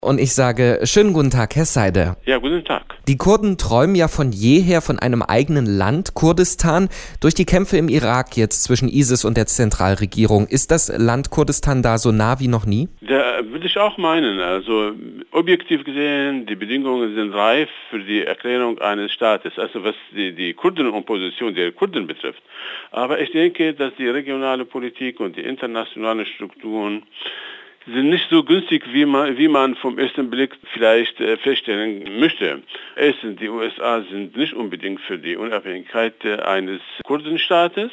Und ich sage, schönen guten Tag, Herr Seide. Ja, guten Tag. Die Kurden träumen ja von jeher von einem eigenen Land, Kurdistan. Durch die Kämpfe im Irak jetzt zwischen ISIS und der Zentralregierung, ist das Land Kurdistan da so nah wie noch nie? Da würde ich auch meinen. Also objektiv gesehen, die Bedingungen sind reif für die Erklärung eines Staates, also was die Kurdenopposition der Kurden betrifft. Aber ich denke, dass die regionale Politik und die internationalen Strukturen sind nicht so günstig, wie man vom ersten Blick vielleicht feststellen möchte. Erstens, die USA sind nicht unbedingt für die Unabhängigkeit eines Kurdenstaates.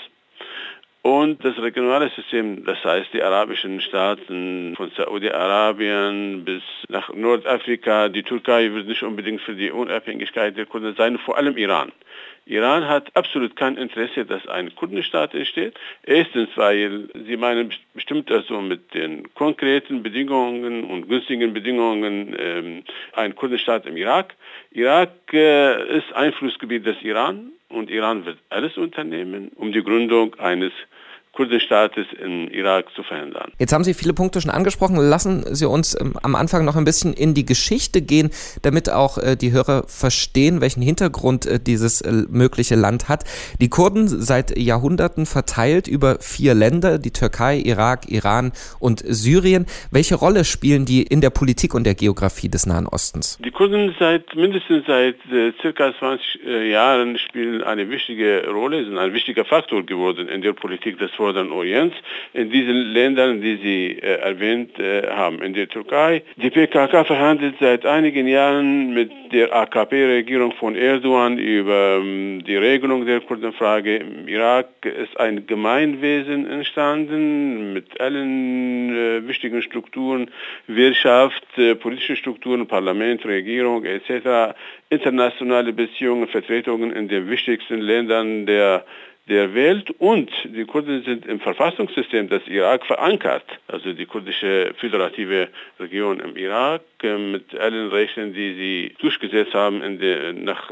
Und das regionale System, das heißt die arabischen Staaten von Saudi-Arabien bis nach Nordafrika, die Türkei wird nicht unbedingt für die Unabhängigkeit der Kurden sein, vor allem Iran. Iran hat absolut kein Interesse, dass ein Kurdenstaat entsteht. Erstens, weil sie meinen bestimmt also mit den konkreten Bedingungen und günstigen Bedingungen ein Kurdenstaat im Irak. Irak ist Einflussgebiet des Iran und Iran wird alles unternehmen, um die Gründung eines Kurdenstaates im Irak zu verhindern. Jetzt haben Sie viele Punkte schon angesprochen. Lassen Sie uns am Anfang noch ein bisschen in die Geschichte gehen, damit auch die Hörer verstehen, welchen Hintergrund dieses mögliche Land hat. Die Kurden seit Jahrhunderten verteilt über 4 Länder, die Türkei, Irak, Iran und Syrien. Welche Rolle spielen die in der Politik und der Geografie des Nahen Ostens? Die Kurden mindestens seit circa 20 Jahren spielen eine wichtige Rolle, sind ein wichtiger Faktor geworden in der Politik des Vorderen Orients, in diesen Ländern, die Sie erwähnt haben, in der Türkei. Die PKK verhandelt seit einigen Jahren mit der AKP-Regierung von Erdogan über die Regelung der Kurdenfrage. Im Irak ist ein Gemeinwesen entstanden mit allen wichtigen Strukturen, Wirtschaft, politische Strukturen, Parlament, Regierung etc., internationale Beziehungen, Vertretungen in den wichtigsten Ländern der Welt, und die Kurden sind im Verfassungssystem des Irak verankert, also die kurdische föderative Region im Irak mit allen Rechten, die sie durchgesetzt haben nach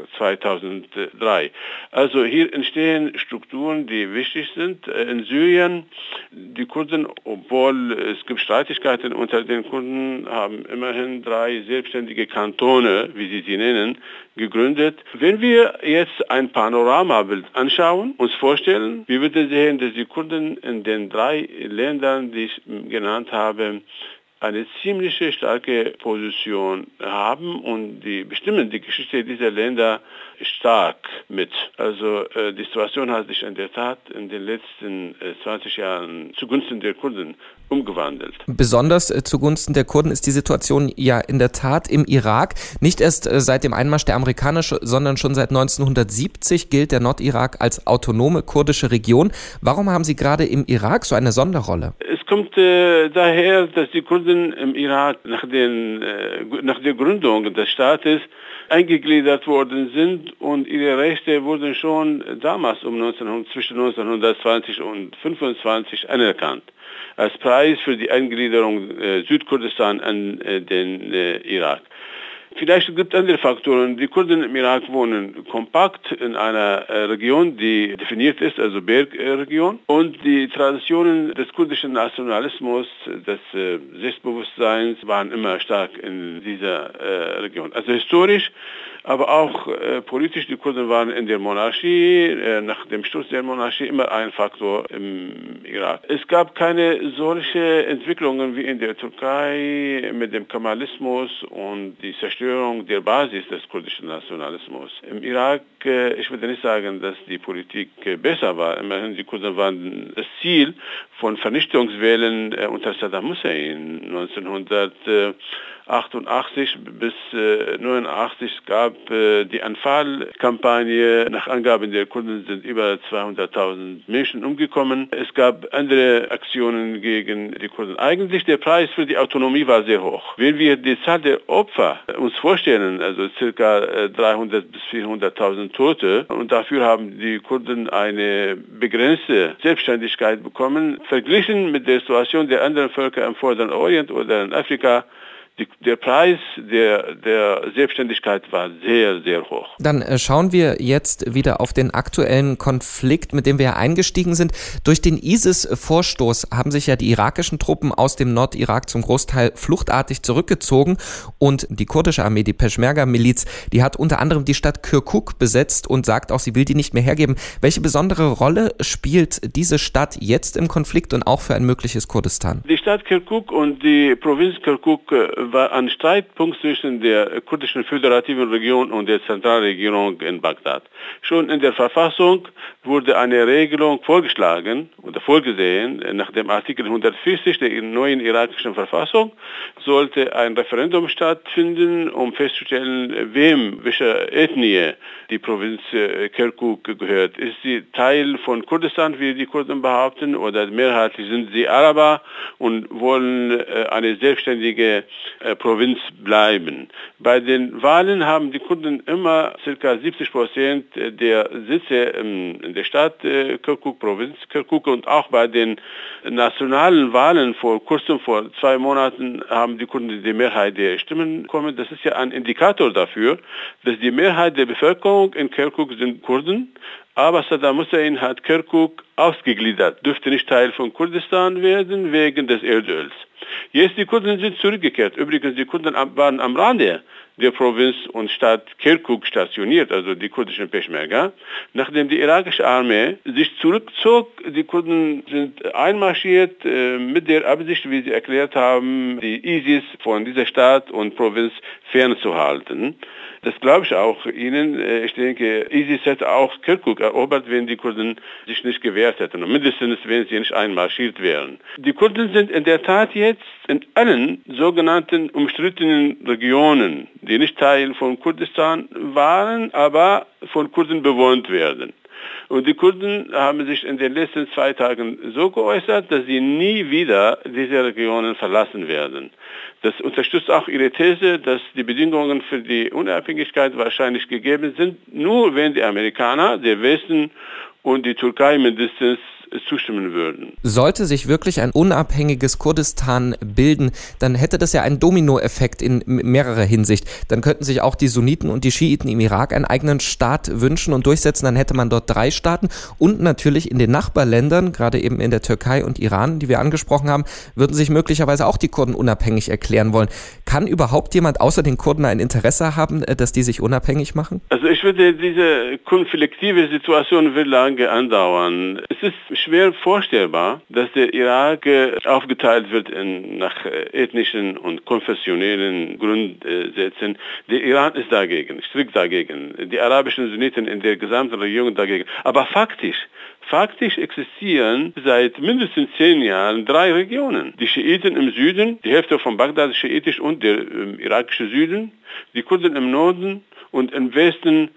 2003. Also hier entstehen Strukturen, die wichtig sind. In Syrien, die Kurden, obwohl es gibt Streitigkeiten unter den Kurden, haben immerhin 3 selbstständige Kantone, wie sie nennen, gegründet. Wenn wir jetzt ein Panoramabild anschauen, uns vorstellen, wir würden sehen, dass die Kurden in den 3 Ländern, die ich genannt habe, eine ziemlich starke Position haben und die bestimmen die Geschichte dieser Länder stark mit. Also die Situation hat sich in der Tat in den letzten 20 Jahren zugunsten der Kurden umgewandelt. Besonders zugunsten der Kurden ist die Situation ja in der Tat im Irak. Nicht erst seit dem Einmarsch der Amerikaner, sondern schon seit 1970 gilt der Nordirak als autonome kurdische Region. Warum haben Sie gerade im Irak so eine Sonderrolle? Es kommt daher, dass die Kurden im Irak nach der Gründung des Staates eingegliedert worden sind und ihre Rechte wurden schon damals zwischen 1920 und 1925 anerkannt, als Preis für die Eingliederung Südkurdistan an den Irak. Vielleicht gibt es andere Faktoren. Die Kurden im Irak wohnen kompakt in einer Region, die definiert ist, also Bergregion. Und die Traditionen des kurdischen Nationalismus, des Selbstbewusstseins waren immer stark in dieser Region. Also historisch, aber auch politisch, die Kurden waren in der Monarchie, nach dem Sturz der Monarchie immer ein Faktor im Irak. Es gab keine solche Entwicklungen wie in der Türkei mit dem Kemalismus und die Zerstörung der Basis des kurdischen Nationalismus. Im Irak, ich würde nicht sagen, dass die Politik besser war. Immerhin, die Kurden waren das Ziel von Vernichtungswellen unter Saddam Hussein 1988 bis 1989 gab die Anfal-Kampagne. Nach Angaben der Kurden sind über 200.000 Menschen umgekommen. Es gab andere Aktionen gegen die Kurden. Eigentlich der Preis für die Autonomie war sehr hoch. Wenn wir die Zahl der Opfer uns vorstellen, also ca. 300.000 bis 400.000 Tote, und dafür haben die Kurden eine begrenzte Selbstständigkeit bekommen, verglichen mit der Situation der anderen Völker im Vorderen Orient oder in Afrika, Der Preis der Selbstständigkeit war sehr, sehr hoch. Dann schauen wir jetzt wieder auf den aktuellen Konflikt, mit dem wir eingestiegen sind. Durch den ISIS-Vorstoß haben sich ja die irakischen Truppen aus dem Nordirak zum Großteil fluchtartig zurückgezogen und die kurdische Armee, die Peschmerga-Miliz, die hat unter anderem die Stadt Kirkuk besetzt und sagt auch, sie will die nicht mehr hergeben. Welche besondere Rolle spielt diese Stadt jetzt im Konflikt und auch für ein mögliches Kurdistan? Die Stadt Kirkuk und die Provinz Kirkuk war ein Streitpunkt zwischen der kurdischen föderativen Region und der Zentralregierung in Bagdad. Schon in der Verfassung wurde eine Regelung vorgeschlagen oder vorgesehen. Nach dem Artikel 140 der neuen irakischen Verfassung sollte ein Referendum stattfinden, um festzustellen, welcher Ethnie die Provinz Kirkuk gehört. Ist sie Teil von Kurdistan, wie die Kurden behaupten, oder mehrheitlich sind sie Araber und wollen eine selbstständige Provinz bleiben. Bei den Wahlen haben die Kurden immer ca. 70% der Sitze in der Stadt Kirkuk, Provinz Kirkuk, und auch bei den nationalen Wahlen vor 2 Monaten haben die Kurden die Mehrheit der Stimmen bekommen. Das ist ja ein Indikator dafür, dass die Mehrheit der Bevölkerung in Kirkuk sind Kurden, aber Saddam Hussein hat Kirkuk ausgegliedert, dürfte nicht Teil von Kurdistan werden wegen des Erdöls. Jetzt die Kurden sind zurückgekehrt. Übrigens, die Kurden waren am Rande der Provinz und Stadt Kirkuk stationiert, also die kurdischen Peschmerga. Nachdem die irakische Armee sich zurückzog, die Kurden sind einmarschiert mit der Absicht, wie sie erklärt haben, die ISIS von dieser Stadt und Provinz fernzuhalten. Das glaube ich auch Ihnen. Ich denke, ISIS hätte auch Kirkuk erobert, wenn die Kurden sich nicht gewehrt hätten. Und mindestens, wenn sie nicht einmarschiert wären. Die Kurden sind in der Tat jetzt in allen sogenannten umstrittenen Regionen, die nicht Teil von Kurdistan waren, aber von Kurden bewohnt werden. Und die Kurden haben sich in den letzten 2 Tagen so geäußert, dass sie nie wieder diese Regionen verlassen werden. Das unterstützt auch ihre These, dass die Bedingungen für die Unabhängigkeit wahrscheinlich gegeben sind, nur wenn die Amerikaner, der Westen und die Türkei mindestens zustimmen würden. Sollte sich wirklich ein unabhängiges Kurdistan bilden, dann hätte das ja einen Dominoeffekt in mehrerer Hinsicht. Dann könnten sich auch die Sunniten und die Schiiten im Irak einen eigenen Staat wünschen und durchsetzen. Dann hätte man dort 3 Staaten und natürlich in den Nachbarländern, gerade eben in der Türkei und Iran, die wir angesprochen haben, würden sich möglicherweise auch die Kurden unabhängig erklären wollen. Kann überhaupt jemand außer den Kurden ein Interesse haben, dass die sich unabhängig machen? Also ich würde, diese konfliktive Situation will lange andauern. Es ist schwer vorstellbar, dass der Irak aufgeteilt wird nach ethnischen und konfessionellen Grundsätzen. Der Iran ist dagegen, strikt dagegen. Die arabischen Sunniten in der gesamten Region dagegen. Aber faktisch existieren seit mindestens 10 Jahren 3 Regionen. Die Schiiten im Süden, die Hälfte von Bagdad ist schiitisch und der irakische Süden, die Kurden im Norden und im Westen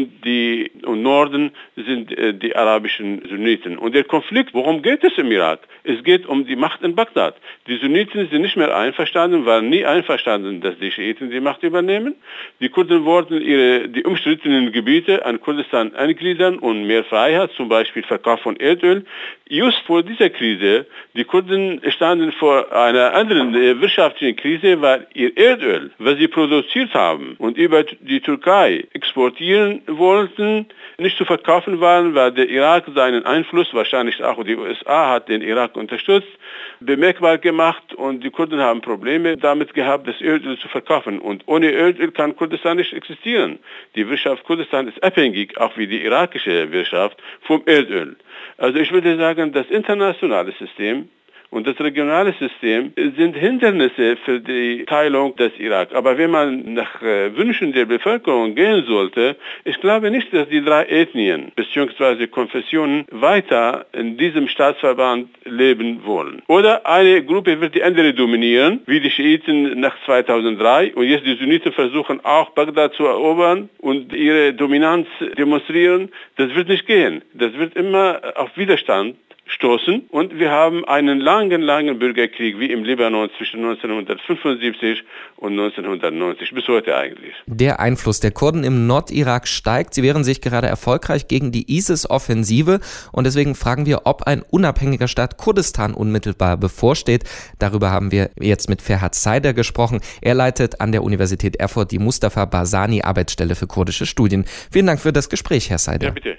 und Norden sind die arabischen Sunniten. Und der Konflikt, worum geht es im Irak? Es geht um die Macht in Bagdad. Die Sunniten sind nicht mehr einverstanden, waren nie einverstanden, dass die Schiiten die Macht übernehmen. Die Kurden wollten die umstrittenen Gebiete an Kurdistan eingliedern und mehr Freiheit, zum Beispiel Verkauf von Erdöl. Just vor dieser Krise, die Kurden standen vor einer anderen wirtschaftlichen Krise, weil ihr Erdöl, was sie produziert haben und über die Türkei exportieren wollten, nicht zu verkaufen waren, weil der Irak seinen Einfluss, wahrscheinlich auch die USA hat den Irak unterstützt, bemerkbar gemacht und die Kurden haben Probleme damit gehabt, das Erdöl zu verkaufen. Und ohne Erdöl kann Kurdistan nicht existieren. Die Wirtschaft Kurdistan ist abhängig, auch wie die irakische Wirtschaft, vom Erdöl. Also ich würde sagen, das internationale System und das regionale System sind Hindernisse für die Teilung des Irak. Aber wenn man nach Wünschen der Bevölkerung gehen sollte, ich glaube nicht, dass die 3 Ethnien bzw. Konfessionen weiter in diesem Staatsverband leben wollen. Oder eine Gruppe wird die andere dominieren, wie die Schiiten nach 2003. Und jetzt die Sunniten versuchen auch Bagdad zu erobern und ihre Dominanz demonstrieren. Das wird nicht gehen. Das wird immer auf Widerstand stoßen. Und wir haben einen langen Bürgerkrieg wie im Libanon zwischen 1975 und 1990, bis heute eigentlich. Der Einfluss der Kurden im Nordirak steigt. Sie wehren sich gerade erfolgreich gegen die ISIS-Offensive. Und deswegen fragen wir, ob ein unabhängiger Staat Kurdistan unmittelbar bevorsteht. Darüber haben wir jetzt mit Ferhat Saider gesprochen. Er leitet an der Universität Erfurt die Mustafa Barzani Arbeitsstelle für kurdische Studien. Vielen Dank für das Gespräch, Herr Saider. Ja, bitte.